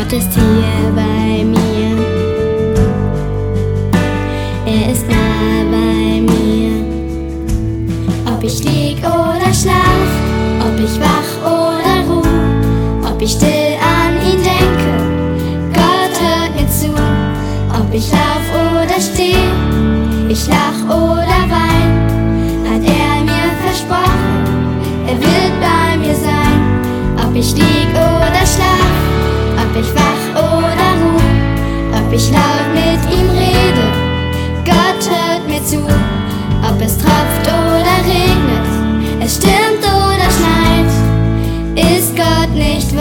Gott ist hier bei mir. Er ist nah bei mir. Ob ich lieg oder schlaf, ob ich wach oder ruh, ob ich still an ihn denke, Gott hört mir zu. Ob ich lauf oder steh, ich lach oder wein, hat er mir versprochen, er wird bei mir sein. Ob ich lieg oder schlaf, ob ich wach oder ruh, ob ich laut mit ihm rede, Gott hört mir zu. Ob es tropft oder regnet, es stürmt oder schneit, ist Gott nicht